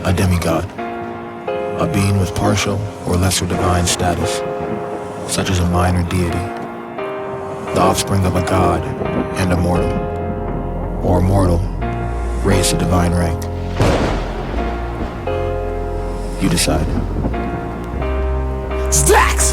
a demigod, a being with partial or lesser divine status, such as a minor deity, the offspring of a god and a mortal, or mortal raised to divine rank. You decide. Stacks!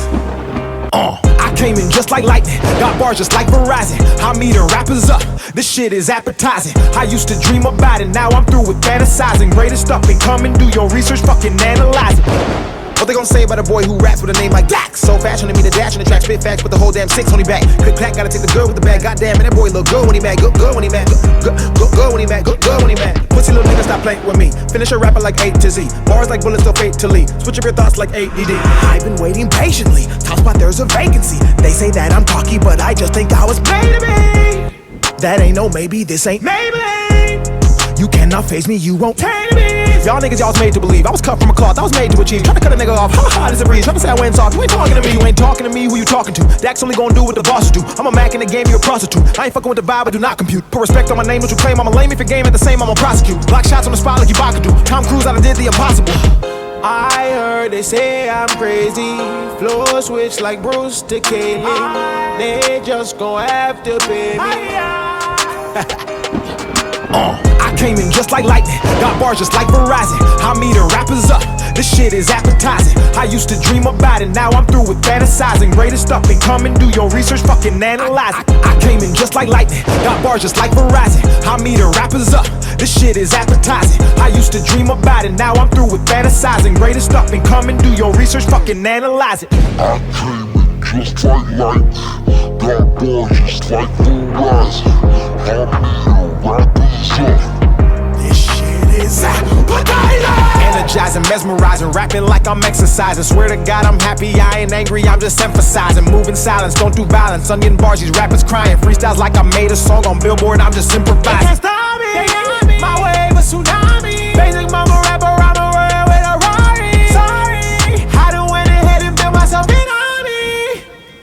I came in just like lightning, got bars just like Verizon. I'm eating rappers up, this shit is appetizing. I used to dream about it, now I'm through with fantasizing. Greatest up and coming, do your research, fucking analyze it. What they gon' say about a boy who raps with a name like Dax? So fashion to me, the dash in the track, spit facts with the whole damn six on he back. Click clack, gotta take the good with the bad. Goddamn, and that boy look good when he mad, good when he mad, good when he mad, good when he mad. Pussy little nigga, stop playing with me. Finish a rapper like A to Z. Bars like bullets, so fatally. Switch up your thoughts like ADD. I've been waiting patiently. Talk about there's a vacancy. They say that I'm cocky, but I just think I was made to be. That ain't no maybe, this ain't maybe. You cannot face me, you won't tame me. Y'all niggas, y'all's made to believe. I was cut from a cloth, I was made to achieve. Tryna cut a nigga off, how hard is a breeze? Tryna say I went soft, you ain't talking to me. You ain't talking to me, who you talking to? Dax only gon' do what the bosses do. I'm a Mac in the game, you a prostitute. I ain't fucking with the vibe, I do not compute. Put respect on my name, don't you claim I'm a lame. If your game ain't the same, I'ma prosecute. Block shots on the spot like Ibaka do. Tom Cruise, I done did the impossible. I heard they say I'm crazy. Floor switch like Bruce to Kaylee. They just gon' have to pay me. I came in just like lightning, got bars just like Verizon. I'm eating rappers up, this shit is appetizing. I used to dream about it, now I'm through with fantasizing. Greatest up and coming, do your research, fucking analyze it. I came in just like lightning, got bars just like Verizon. I'm eating rappers up, this shit is appetizing. I used to dream about it, now I'm through with fantasizing. Greatest up and coming, do your research, fucking analyze it. I came in just like lightning, got bars just like Verizon. I'm eating rappers up. This shit is appetizing. Energizing, mesmerizing, rapping like I'm exercising. Swear to God I'm happy, I ain't angry, I'm just emphasizing. Moving silence, don't do violence. Onion bars, these rappers crying. Freestyles like I made a song on Billboard, I'm just improvising. They can't stop me, my wave a tsunami. Basic mama rapper, I'm a world with a Rari. Sorry, I done went ahead and built myself an army.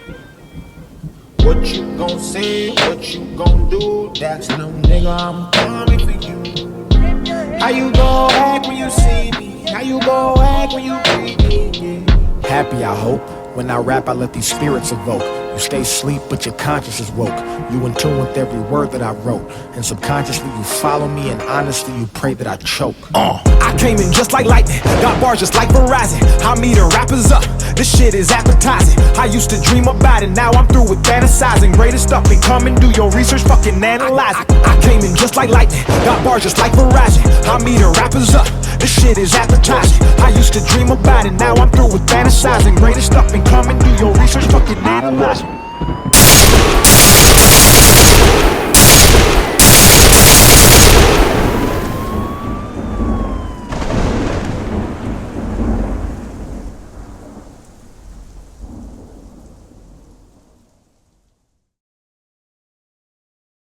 What you gon' say, what you gon' do? That's no nigga, I'm coming for you. How you gon' act when you see me? How you gon' act when you breathe me? Yeah. Happy, I hope. When I rap, I let these spirits evoke. You stay asleep, but your conscience is woke. You in tune with every word that I wrote. And subconsciously you follow me, and honestly you pray that I choke. I came in just like lightning, got bars just like Verizon. I'm eating rappers up, this shit is appetizing. I used to dream about it, now I'm through with fantasizing. Greatest up and coming, do your research, fucking analyze it. I came in just like lightning, got bars just like Verizon. I'm eating rappers up, this shit is appetizing. I used to dream about it, now I'm through with fantasizing. Greatest up and coming, do your research, fucking analyze it.